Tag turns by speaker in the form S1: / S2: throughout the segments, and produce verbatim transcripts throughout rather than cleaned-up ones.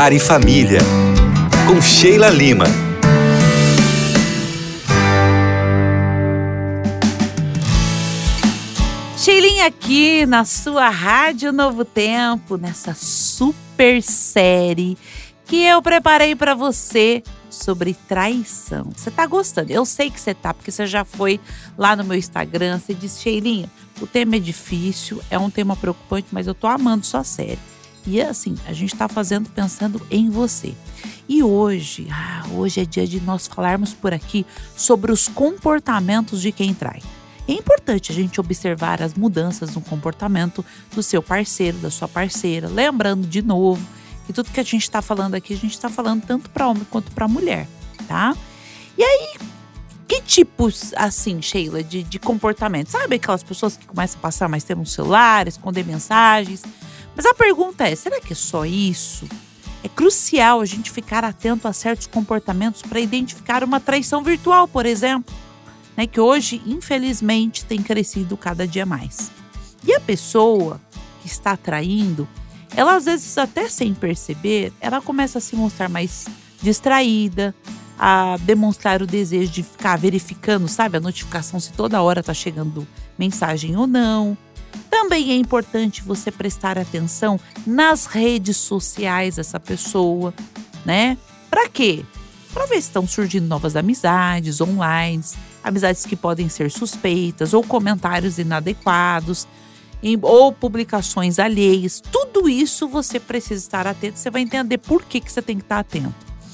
S1: Lar e Família, com Sheila Lima.
S2: Sheilinha aqui na sua Rádio Novo Tempo, nessa super série que eu preparei para você sobre traição. Você tá gostando? Eu sei que você tá, porque você já foi lá no meu Instagram, você disse: Sheilinha, o tema é difícil, é um tema preocupante, mas eu tô amando sua série. E assim, a gente tá fazendo pensando em você. E hoje, ah, hoje é dia de nós falarmos por aqui sobre os comportamentos de quem trai. É importante a gente observar as mudanças no comportamento do seu parceiro, da sua parceira. Lembrando de novo que tudo que a gente está falando aqui, a gente está falando tanto para homem quanto para mulher, tá? E aí, que tipos, assim, Sheila, de, de comportamento? Sabe aquelas pessoas que começam a passar mais tempo no celular, esconder mensagens? Mas a pergunta é, será que é só isso? É crucial a gente ficar atento a certos comportamentos para identificar uma traição virtual, por exemplo, né, que hoje, infelizmente, tem crescido cada dia mais. E a pessoa que está traindo, ela às vezes até sem perceber, ela começa a se mostrar mais distraída, a demonstrar o desejo de ficar verificando, sabe, a notificação se toda hora está chegando mensagem ou não. Também é importante você prestar atenção nas redes sociais dessa pessoa, né? Para quê? Para ver se estão surgindo novas amizades online, amizades que podem ser suspeitas ou comentários inadequados, em, ou publicações alheias. Tudo isso você precisa estar atento, você vai entender por que, que você tem que estar atento.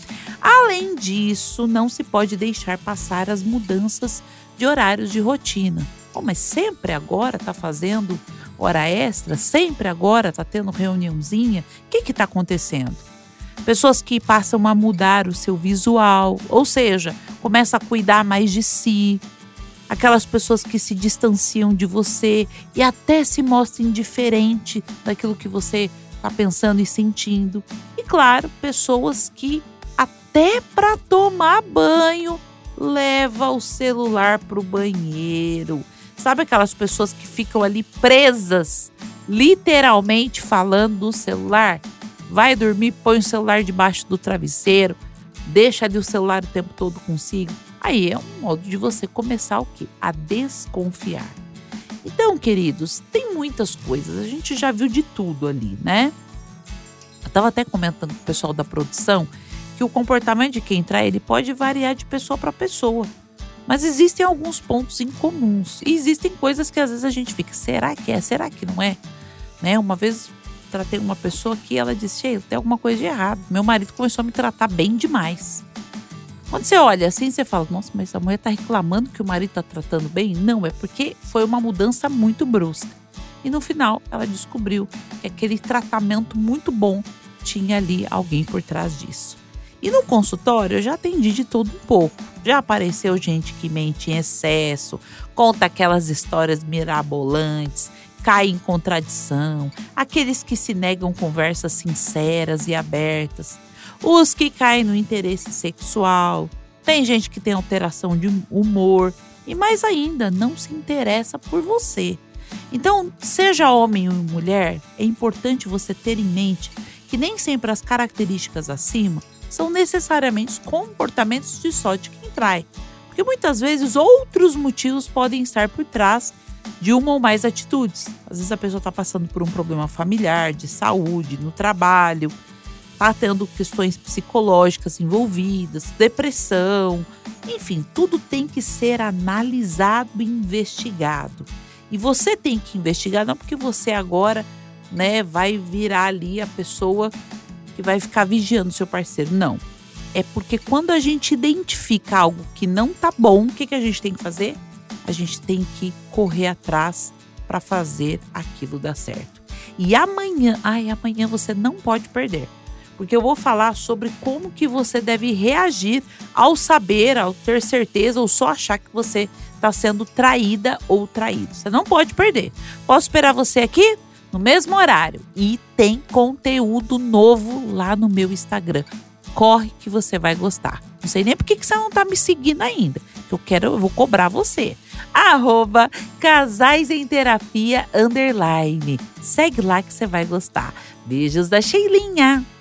S2: Além disso, não se pode deixar passar as mudanças de horários de rotina. Oh, mas sempre agora está fazendo hora extra? Sempre agora está tendo reuniãozinha? O que está acontecendo? Pessoas que passam a mudar o seu visual, ou seja, começam a cuidar mais de si. Aquelas pessoas que se distanciam de você e até se mostram indiferente daquilo que você está pensando e sentindo. E claro, pessoas que até para tomar banho leva o celular para o banheiro. Sabe aquelas pessoas que ficam ali presas, literalmente falando do celular? Vai dormir, põe o celular debaixo do travesseiro, deixa ali o celular o tempo todo consigo. Aí é um modo de você começar o quê? A desconfiar. Então, queridos, tem muitas coisas, a gente já viu de tudo ali, né? Eu estava até comentando com o pessoal da produção que o comportamento de quem trai, ele pode variar de pessoa para pessoa. Mas existem alguns pontos incomuns. E existem coisas que às vezes a gente fica, será que é? Será que não é? Né? Uma vez tratei uma pessoa que ela disse, Sheila, tem alguma coisa de errado. Meu marido começou a me tratar bem demais. Quando você olha assim, você fala, nossa, mas a mulher está reclamando que o marido está tratando bem? Não, é porque foi uma mudança muito brusca. E no final, ela descobriu que aquele tratamento muito bom tinha ali alguém por trás disso. E no consultório eu já atendi de tudo um pouco. Já apareceu gente que mente em excesso, conta aquelas histórias mirabolantes, cai em contradição, aqueles que se negam conversas sinceras e abertas, os que caem no interesse sexual, tem gente que tem alteração de humor e mais ainda, não se interessa por você. Então, seja homem ou mulher, é importante você ter em mente que nem sempre as características acima são necessariamente comportamentos de só de quem trai. Porque muitas vezes outros motivos podem estar por trás de uma ou mais atitudes. Às vezes a pessoa está passando por um problema familiar, de saúde, no trabalho, está tendo questões psicológicas envolvidas, depressão. Enfim, tudo tem que ser analisado e investigado. E você tem que investigar, não porque você agora, né, vai virar ali a pessoa que vai ficar vigiando o seu parceiro. Não. É porque quando a gente identifica algo que não tá bom, o que, que a gente tem que fazer? A gente tem que correr atrás para fazer aquilo dar certo. E amanhã, ai, amanhã você não pode perder. Porque eu vou falar sobre como que você deve reagir ao saber, ao ter certeza ou só achar que você está sendo traída ou traído. Você não pode perder. Posso esperar você aqui? No mesmo horário. E tem conteúdo novo lá no meu Instagram. Corre que você vai gostar. Não sei nem por que você não tá me seguindo ainda. Que eu quero, eu vou cobrar você. Arroba Casais em Terapia Underline. Segue lá que você vai gostar. Beijos da Sheilinha.